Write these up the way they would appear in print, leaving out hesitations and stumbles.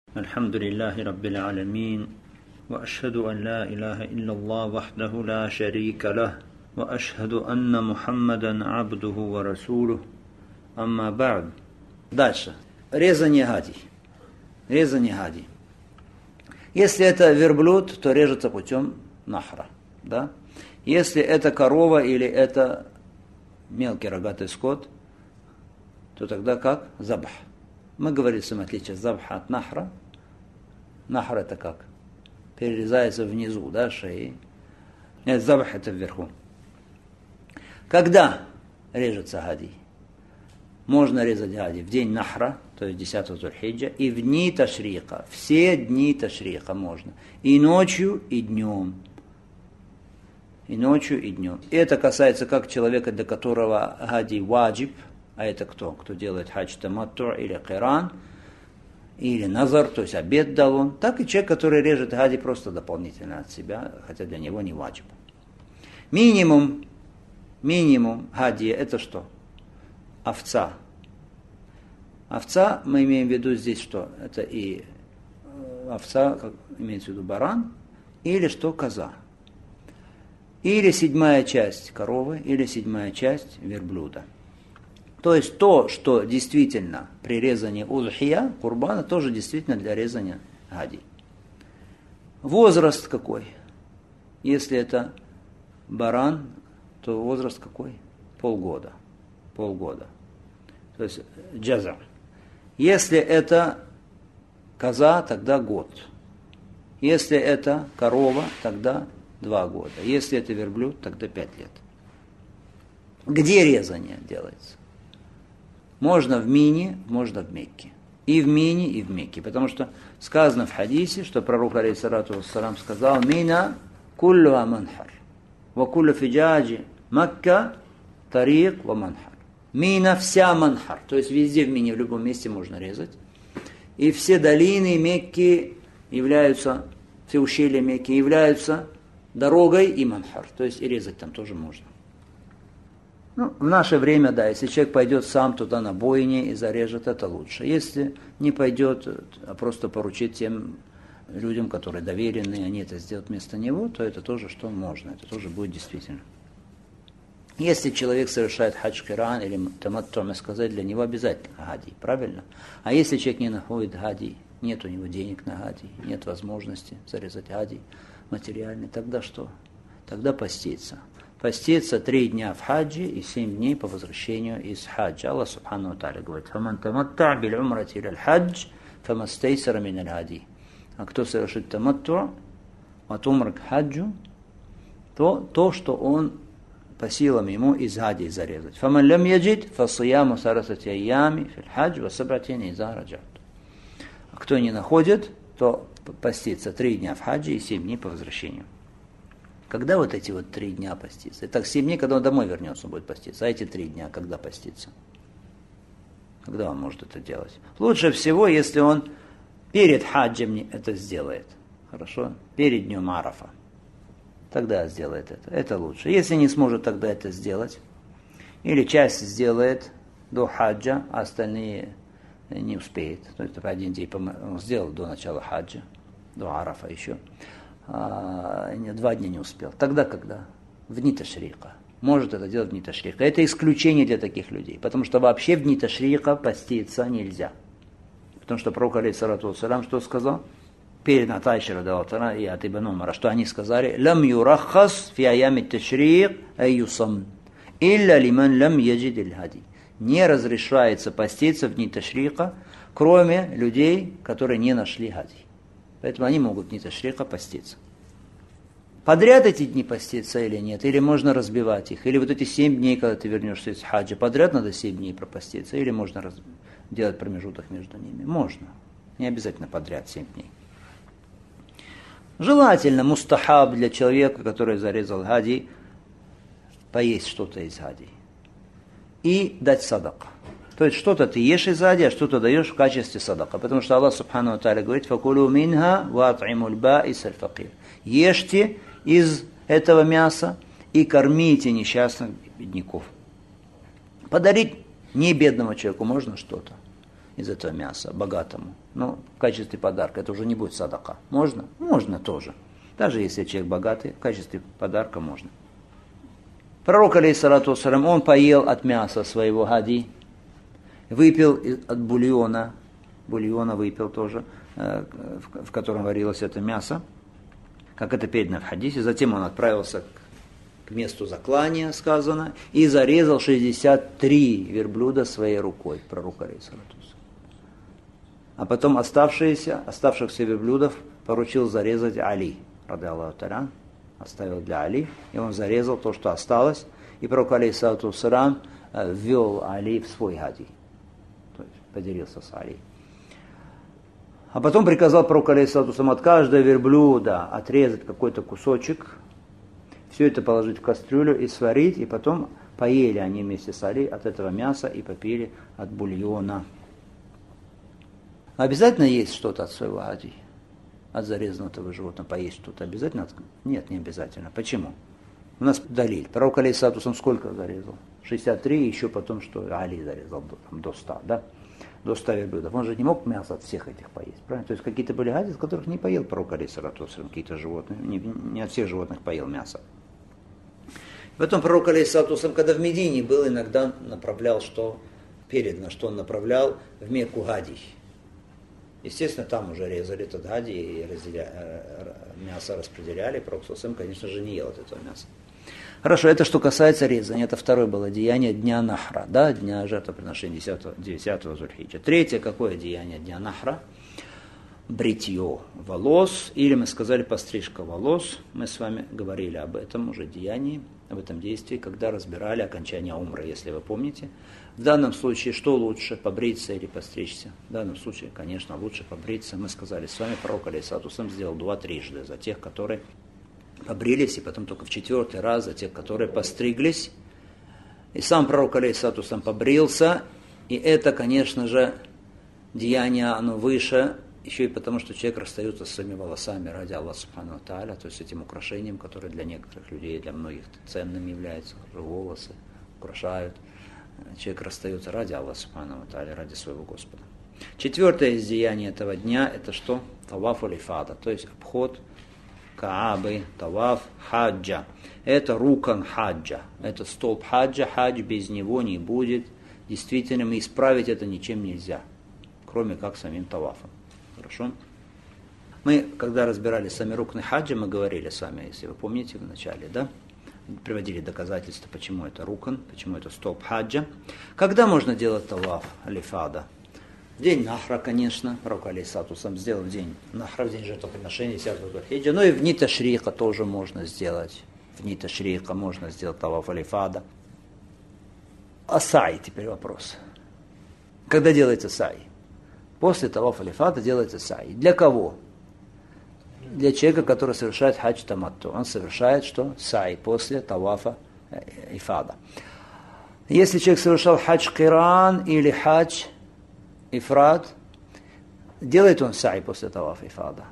الحمد لله رب العالمين وأشهد أن لا إله إلا الله وحده لا شريك له وأشهد أن محمدا عبده ورسوله أما بعد. Дальше. Резание гадий. Резание гадий. Если это верблюд, то режется путем нахра. Да? Если это корова или это мелкий рогатый скот, то тогда как? Забх. Мы говорили с вами отличие забха от нахра. Нахр это как? Перерезается внизу, да, шеи. Нет, забх это вверху. Когда режется гадий? Можно резать гадий в день нахра, то есть 10-го Зуль-Хиджа, и в дни ташрика. Все дни ташрика можно. И ночью, и днем. И ночью, и днем. И это касается как человека, для которого гадий ваджиб, а это кто? Кто делает хадж таматту или киран, или назар, то есть обет дал он, так и человек, который режет гадий просто дополнительно от себя, хотя для него не ваджиб. Минимум гадия это что? Овца. Овца, мы имеем в виду здесь что? Это и овца, как имеется в виду баран, или что? Коза. Или 7-я часть коровы, или 7-я часть верблюда. То есть то, что действительно при резании удхия, курбана, тоже действительно для резания гадий. Возраст какой? Если это баран, то возраст какой? Полгода. То есть джазар. Если это коза, тогда год. Если это корова, тогда 2 года. Если это верблюд, тогда 5 лет. Где резание делается? Можно в Мине, можно в Мекке. И в Мине, и в Мекке. Потому что сказано в хадисе, что пророк, алейхиссалату вассалам, сказал: «Мина куллуа манхар, ва куллу фиджаджи Макка тарик ва манхар». Мина вся манхар, то есть везде в Мине, в любом месте можно резать. И все долины Мекки являются, все ущелья Мекки являются дорогой и манхар, то есть и резать там тоже можно. Ну, в наше время, да, если человек пойдет сам туда на бойне и зарежет, это лучше. Если не пойдет, а просто поручит тем людям, которые доверены, они это сделают вместо него, то это тоже что можно, это тоже будет действительно. Если человек совершает хадж киран или таматту, мы сказали, для него обязательно гадий, правильно? А если человек не находит гадий, нет у него денег на гадий, нет возможности зарезать гадий материальный, тогда что? Тогда поститься. Поститься 3 дня в хаджи и 7 дней по возвращению из хаджа. Аллах субхану ва тааля говорит: «Фаман таматту биль умрати иляль хадж, фамастайсара миналь хади». А кто совершит таматту от умры к хаджу, то, что он по силам ему из хади зарезать. «Фаман лям яджид, фасияму сарасати айями фил хадж, ва сабратин иза раджат». А кто не находит, то поститься 3 дня в хаджи и 7 дней по возвращению. Когда вот эти 3 дня поститься? Итак, 7 дней, когда он домой вернется, он будет поститься. А эти 3 дня, когда поститься? Когда он может это делать? Лучше всего, если он перед хаджем это сделает. Хорошо? Перед днем Арафа. Тогда сделает это. Это лучше. Если не сможет тогда это сделать, или часть сделает до хаджа, а остальные не успеет. То есть 1 день он сделал до начала хаджа, до Арафа еще. 2 дня не успел. Тогда когда? В дни ташрика. Может это делать в дни ташрика. Это исключение для таких людей. Потому что вообще в дни ташрика поститься нельзя. Потому что пророк, алейхиссалату вассалам, что сказал? Перед Атайшей радиаллаху анха и от Ибн Умара, что они сказали: «Лам юраххас фи аями ташрик айюсам, илля лиман лам яджид аль-хади». Не разрешается поститься в дни ташрика, кроме людей, которые не нашли хади. Поэтому они могут в дни ташрика поститься. Подряд эти дни поститься или нет? Или можно разбивать их? Или вот эти 7 дней, когда ты вернешься из хаджа, подряд надо 7 дней пропаститься? Или можно делать промежуток между ними? Можно. Не обязательно подряд 7 дней. Желательно мустахаб для человека, который зарезал гадий, поесть что-то из гадий. И дать садака. То есть что-то ты ешь из гади, а что-то даешь в качестве садака. Потому что Аллах субхану ва тааля говорит: «Факулу минха ва ат'имуль ба'ис аль-факир». Ешьте из этого мяса и кормите несчастных бедняков. Подарить не бедному человеку можно что-то. из этого мяса богатому, но в качестве подарка, это уже не будет садака. Можно? Можно тоже. Даже если человек богатый, в качестве подарка можно. Пророк, алейхиссалату вассалям, он поел от мяса своего хади, выпил от бульона выпил тоже, в котором варилось это мясо, как это передано в хадисе. Затем он отправился к месту заклания, сказано, и зарезал 63 верблюда своей рукой, пророк, алейхиссалату вассалям. А потом оставшихся верблюдов поручил зарезать Али, ради Аллаху та'аля, оставил для Али, и он зарезал то, что осталось, и пророк, алейхиссалату вассалям, ввел Али в свой хади, то есть поделился с Али. А потом приказал пророк, алейхиссалату вассалям, от каждого верблюда отрезать какой-то кусочек, все это положить в кастрюлю и сварить, и потом поели они вместе с Али от этого мяса и попили от бульона. Обязательно есть что-то от своего хади? От зарезанного животного поесть что-то обязательно? Нет, не обязательно. Почему? У нас далиль. Пророк, алейхиссалату вассалям, сколько зарезал? 63, еще потом, что Али зарезал до 100, да? До 100 верблюдов. Он же не мог мясо от всех этих поесть, правильно? То есть какие-то были хади, из которых не поел пророк, алейхиссалату вассалям, какие-то животные. Не от всех животных поел мясо. Потом пророк, алейхиссалату вассалям, когда в Медине был, иногда направлял, что передано, что он направлял в Мекку гадий. Естественно, там уже резали этот хади и мясо распределяли. Пророк, конечно же, не ел от этого мяса. Хорошо, это что касается резания. Это второе было деяние дня Нахра, да, дня жертвоприношения 10-го Зульхиджа. Третье, какое деяние дня Нахра? Бритье волос, или мы сказали пострижка волос. Мы с вами говорили об этом уже деянии, об этом действии, когда разбирали окончание умры, если вы помните. В данном случае что лучше, побриться или постричься? В данном случае, конечно, лучше побриться. Мы сказали с вами, пророк, алейхиссалату вассалям, сделал 2 трижды за тех, которые побрились, и потом только в 4-й раз за тех, которые постриглись. И сам пророк, алейхиссалату вассалям, побрился, и это, конечно же, деяние, оно выше, еще и потому, что человек расстается с своими волосами ради Аллаха субхану ва тааля, то есть этим украшением, которое для некоторых людей, для многих ценным является, волосы украшают. Человек расстается ради Аллаха субхану ва тааля, ради своего Господа. 4-е из деяний этого дня, это что? Таваф аль-ифада, то есть обход Каабы, таваф хаджа. Это рукан хаджа, это столб хаджа, хадж без него не будет. Действительно, исправить это ничем нельзя, кроме как самим тавафом. Хорошо? Мы, когда разбирали сами рукны хаджа, мы говорили с вами, если вы помните, в начале, да? Приводили доказательства, почему это рукан, почему это столб хаджа. Когда можно делать таваф аль-ифада? В день Нахра, конечно, пророк, алейхиссалату вассалям, сделал в день Нахра, в день жертвоприношения 10-го Зульхиджа, но и в дни Ташрика тоже можно сделать. В дни Ташрика можно сделать таваф аль-ифада. А саи теперь вопрос. Когда делается саи? После таваф аль-ифада делается саи. Для кого? Для человека, который совершает хадж таматту. Он совершает что? Саи после тавафа ифада. Если человек совершал хадж киран или хадж ифрад, делает он саи после тавафа ифада?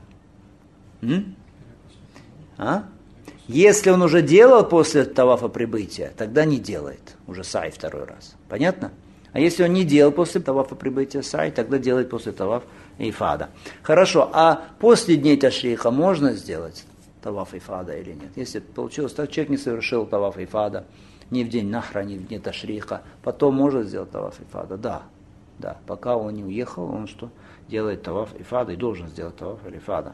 Если он уже делал после тавафа прибытия, тогда не делает уже саи 2-й раз. Понятно? А если он не делал после тавафа прибытия саи, тогда делает после тавафа ифада. Хорошо, а после дней ташриха можно сделать таваф ифада или нет? Если получилось так, человек не совершил таваф ифада ни в день Нахра, ни в день ташриха, потом может сделать таваф ифада? Да, пока он не уехал, он что? Делает таваф ифада и должен сделать таваф ифада.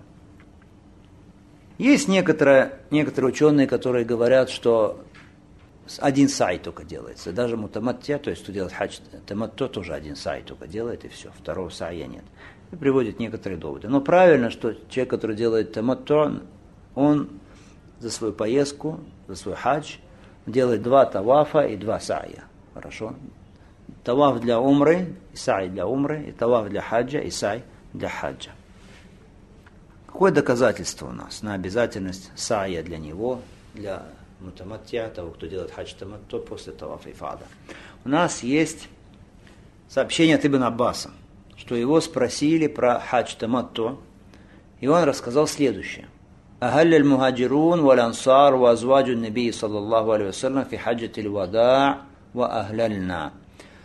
Есть некоторые ученые, которые говорят, что один сай только делается. Даже мутамаття, то есть кто делает хадж таматту, тоже один сай только делает, и все. 2-го сая нет. И приводят некоторые доводы. Но правильно, что человек, который делает таматту, он за свою поездку, за свой хадж делает 2 тавафа и 2 сая. Хорошо? Таваф для умры, и сай для умры, и таваф для хаджа, и сай для хаджа. Какое доказательство у нас на обязательность сая для него, для мутамаття, того, кто делает хадж таматту после тавафа ифада? У нас есть сообщение от Ибн Аббаса, что его спросили про хадж таматту, и он рассказал следующее. أهل المهاجرون والأنصار وأزواج النبي صلى الله عليه وسلم في حجة الوداع وأهللنا.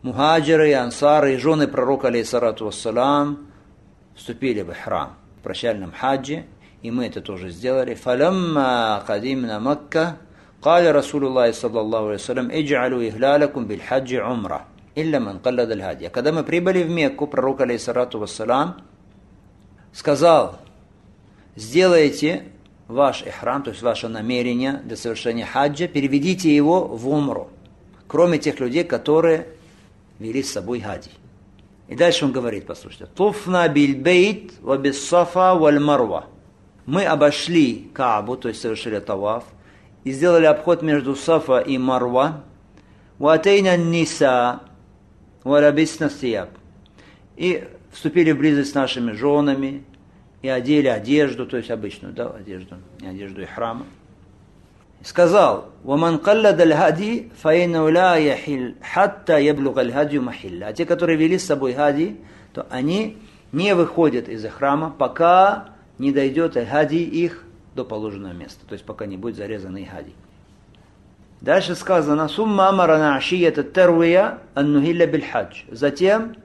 мухаджиры, ансары и жены пророка, алейхиссалату вассалам, вступили в ихрам, в прощальном хаджи, и мы это тоже сделали. فَلَمَّا قَدِمْنَا مَكَّةَ قال رسول الله صلى الله عليه وسلم اجعلوا إهلالكم بالحج عمرة إلا من قلد الهدي. Когда мы прибыли в Мекку, пророк, алейхиссалату вассалам, сказал: сделайте ваш ихрам, то есть ваше намерение для совершения хаджа, переведите его в умру, кроме тех людей, которые вели с собой хади. И дальше он говорит, послушайте: «Туфна бильбейт ва биссафа валь марва». Мы обошли Каабу, то есть совершили таваф, и сделали обход между Сафа и Марва. «Ва атейна ниса ва лабисна сияб». И вступили в близость с нашими женами, и одели одежду, то есть обычную, да, одежду, не одежду ихрама. И сказал: «Ваман каллада аль-хади, фаинау ла яхиль, хатта яблуга аль-хадию махилля». А те, которые вели с собой хади, то они не выходят из ихрама, пока не дойдет хади их до положенного места, то есть пока не будет зарезан их хади. Дальше сказано: «Сумма амарана ашият ат-тарвия ан-нухилля биль-хадж». Затем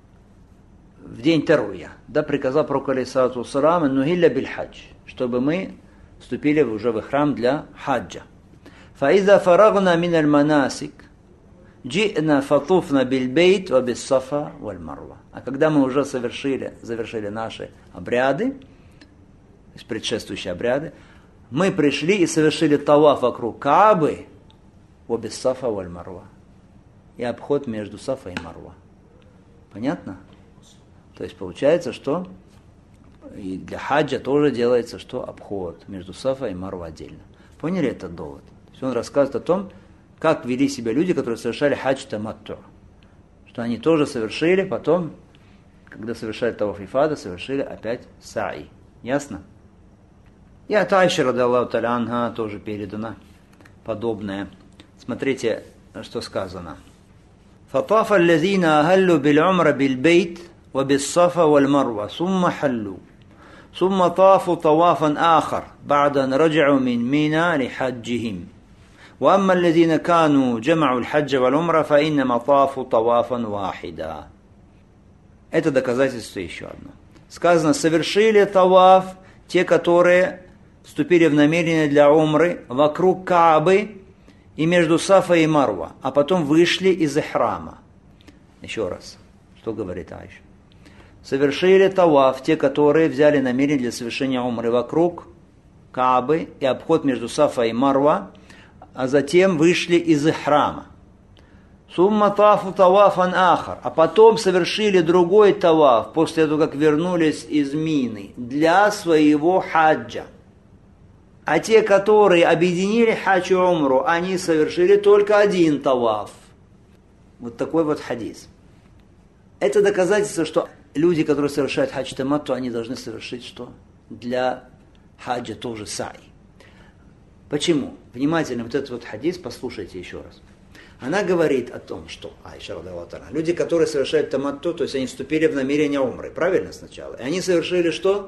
в день Таруя, да, приказал пророк, алейхиссалату вассалам, ан-нухилля биль-хадж, чтобы мы вступили уже в храм для хаджа. فَإِذَا فَرَغْنَا مِنَ الْمَنَاسِكِ جِئْنَا فَطُوفْنَا بِالْبَيْتِ وَبِالصَّفَا وَالْمَرْوَةِ. А когда мы уже завершили наши обряды, то есть предшествующие обряды, мы пришли и совершили таваф вокруг Каабы, وَبِالصَّفَا وَالْمَرْوَةِ, и обход между Сафа и Марва. Понятно? То есть получается, что и для хаджа тоже делается, что обход между Сафа и Марва отдельно. Поняли этот довод? То есть он рассказывает о том, как вели себя люди, которые совершали хадж таматту. Что они тоже совершили, потом, когда совершали таваф ифада, совершили опять саи. Ясно? И от Айши, радиаллаху та'аля анха, тоже передано подобное. Смотрите, что сказано. فَطَافَ الَّذِينَ أَهَلُّوا بِالْعُمْرَ بِالْبَيْتِ وَبِالصَّفَا وَالْمَرْوَةِ ثُمَّ حَلُّوا ثم طافوا طوافا آخر بعد أن رجعوا من ميناء لحجهم وأما الذين كانوا جمعوا الحج والعمرة فإنما طافوا طوافا واحدا. Это доказательство еще одно. Сказано: совершили таваф те, которые вступили в намерение для умры вокруг Каабы и между Сафа и Марва, а потом вышли из ихрама. Еще раз, что говорит Айша? Совершили таваф те, которые взяли намерение для совершения умры вокруг Каабы и обход между Сафа и Марва, а затем вышли из ихрама. Сумма тафу тавафан ахар, а потом совершили другой таваф после того, как вернулись из Мины для своего хаджа. А те, которые объединили хадж и умру, они совершили только один таваф. Вот такой вот хадис. Это доказательство, что люди, которые совершают хадж таматту, они должны совершить что? Для хаджа тоже саи. Почему? Внимательно вот этот вот хадис послушайте еще раз. Она говорит о том, что Айша, радиаллаху та'аля, люди, которые совершают таматту, то есть они вступили в намерение умры, правильно сначала? И они совершили что?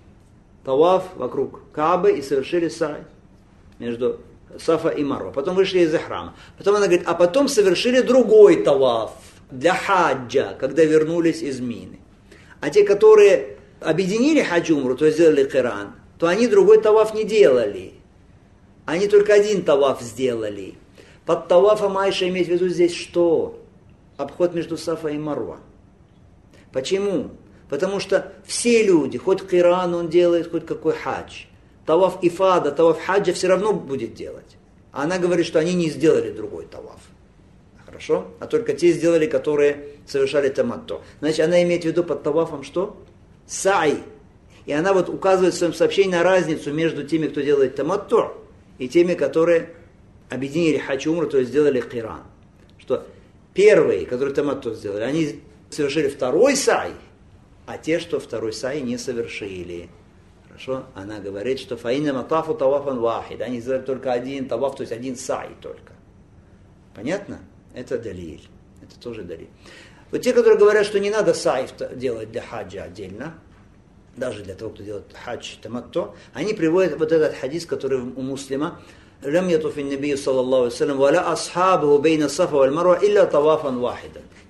Таваф вокруг Каабы и совершили саи между Сафа и Марва. Потом вышли из ихрама. Потом она говорит, а потом совершили другой таваф для хаджа, когда вернулись из Мины. А те, которые объединили хадж умру, то есть сделали киран, то они другой таваф не делали. Они только один таваф сделали. Под тавафом Айша имеет в виду здесь что? Обход между Сафа и Марва. Почему? Потому что все люди, хоть киран он делает, хоть какой хадж, таваф ифада, таваф хаджа все равно будет делать. А она говорит, что они не сделали другой таваф. Хорошо? А только те сделали, которые совершали таматту. Значит, она имеет в виду под тавафом что? Саи. И она вот указывает в своем сообщении на разницу между теми, кто делает таматту, и теми, которые объединили хадж и умру, то есть сделали киран. Что первые, которые таматту сделали, они совершили второй саи, а те, что второй саи не совершили. Хорошо? Она говорит, что фаинна тафу тавафан вахид. Они сделали только один таваф, то есть один саи только. Понятно? Это далиль. Это тоже далиль. Вот те, которые говорят, что не надо саи делать для хаджа отдельно, даже для того, кто делает хадж таматту, они приводят вот этот хадис, который у Муслима: «Лям ятуф ан-набий саллаллаху алейхи ва саллям ва ла асхабуху бейна Сафа валь Марва илля тавафан вахидан».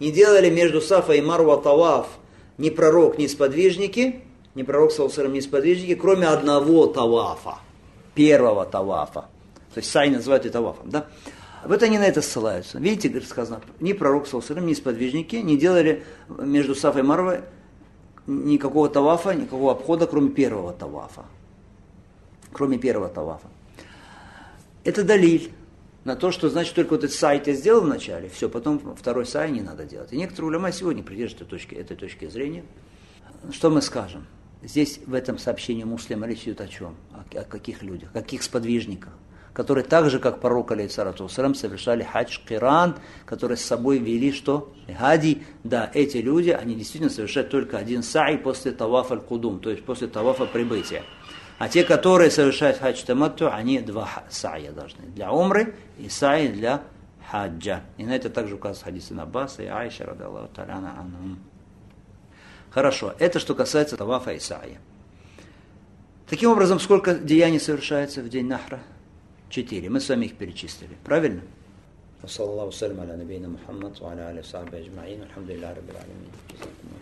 не делали между Сафа и Марва таваф ни пророк, ни сподвижники, ни пророк, саллаллаху ни сподвижники, кроме одного тавафа, первого тавафа. То есть сай называют и тавафом, да? Вот они на это ссылаются. Видите, говорит, сказано, ни пророк, саллаллаху ни сподвижники не делали между Сафой и Марвой никакого тавафа, никакого обхода, кроме первого тавафа. Кроме первого тавафа. Это далиль на то, что значит только вот этот сай ты сделал вначале, все, потом второй сай не надо делать. И некоторые уляма сегодня придерживаются этой точки зрения. Что мы скажем? Здесь в этом сообщении Муслима речь идет о чем? О каких людях? О каких сподвижниках? Которые так же, как пророк, алейхиссалату вассалям, совершали хадж, киран, которые с собой вели что? Хади. Да, эти люди, они действительно совершают только один сай после тавафа аль-кудум, то есть после тавафа прибытия. А те, которые совершают хадж таматту, они два сая должны. Для умры и сай для хаджа. И на это также указывает хадис ибн Аббаса и Аиша, радаллаху та'аля анхум. Хорошо, это что касается тавафа и сая. Таким образом, сколько деяний совершается в день Нахра? 4. Мы с вами их перечислили. Правильно? Саллаллаху салям аля набийна Мухаммад ва аля алихи ва сахбихи аджмаин. Алхамдулиллахи раббил аламин.